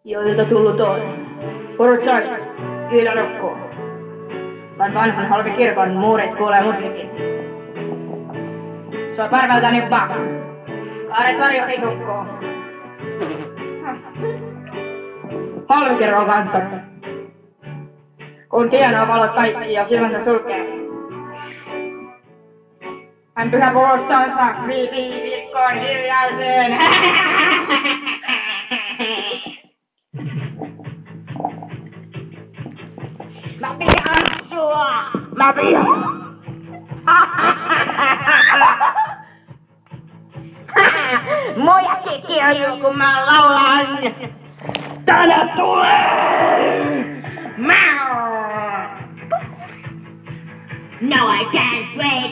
Joilta tullut on. Portsais, kyllä nukkuu. Vaan vanhan halki kirkon muurit kuulee musiikin. Se on parvelta nippaa. Kaaret varjoihin nukkuu. Halvikirkon kanttori. Kun tienaa valot kaikki ja silmänsä sulkee. Hän pyhä puolustansa viipii viikkoon hiljaiseen. Mä pihaan sua! Mä pihaan! Moja kikkiöjy kun mä laulan! Tänä tulee! No, I can't wait.